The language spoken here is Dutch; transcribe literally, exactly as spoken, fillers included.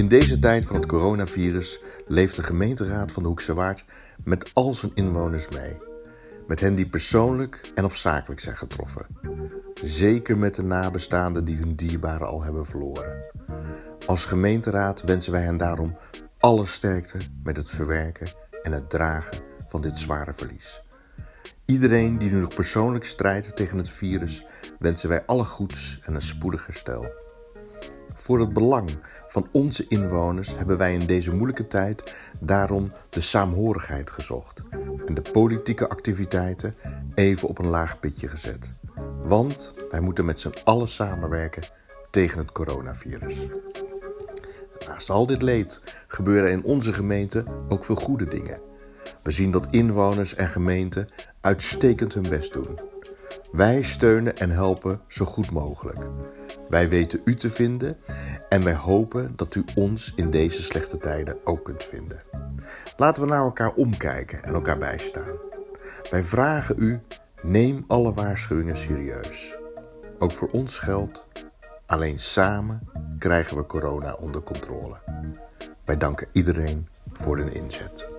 deze tijd van het coronavirus leeft de gemeenteraad van de Hoekse Waard met al zijn inwoners mee. Met hen die persoonlijk en of zakelijk zijn getroffen. Zeker met de nabestaanden die hun dierbaren al hebben verloren. Als gemeenteraad wensen wij hen daarom alle sterkte met het verwerken en het dragen van dit zware verlies. Iedereen die nu nog persoonlijk strijdt tegen het virus wensen wij alle goeds en een spoedig herstel. Voor het belang van onze inwoners hebben wij in deze moeilijke tijd daarom de saamhorigheid gezocht en de politieke activiteiten even op een laag pitje gezet. Want wij moeten met z'n allen samenwerken tegen het coronavirus. Naast al dit leed gebeuren in onze gemeente ook veel goede dingen. We zien dat inwoners en gemeenten uitstekend hun best doen. Wij steunen en helpen zo goed mogelijk. Wij weten u te vinden en wij hopen dat u ons in deze slechte tijden ook kunt vinden. Laten we naar elkaar omkijken en elkaar bijstaan. Wij vragen u, neem alle waarschuwingen serieus. Ook voor ons geldt, alleen samen krijgen we corona onder controle. Wij danken iedereen voor hun inzet.